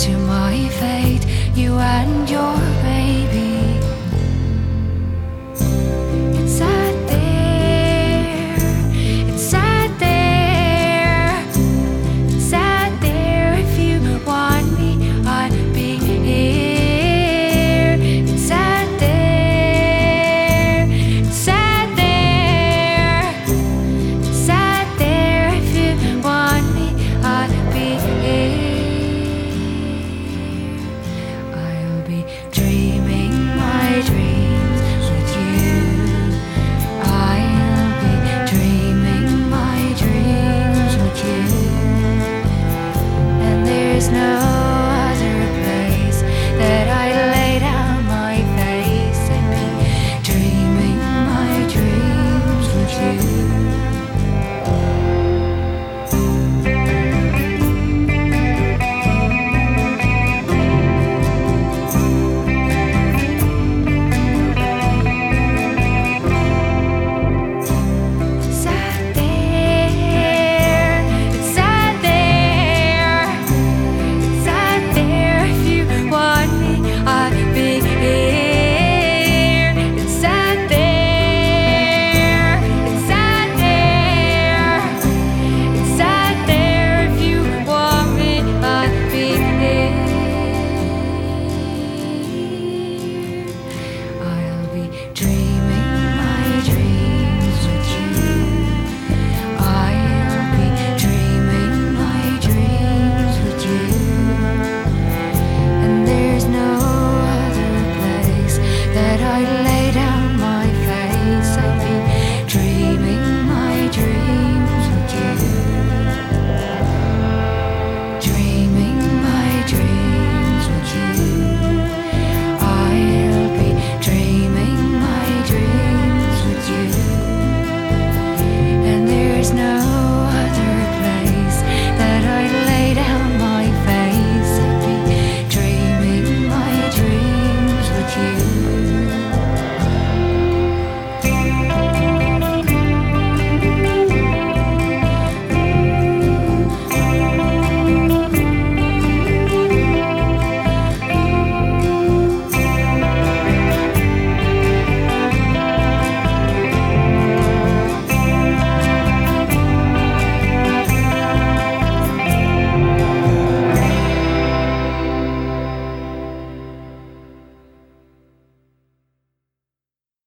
to my fate, you and your baby. It's out there, it's out there, it's out there. If you want me, I'd be here. It's out there, it's out there, it's out there. If you want me, I'd be here. I'll be dreaming my dreams with you. I'll be dreaming my dreams with you. And there's no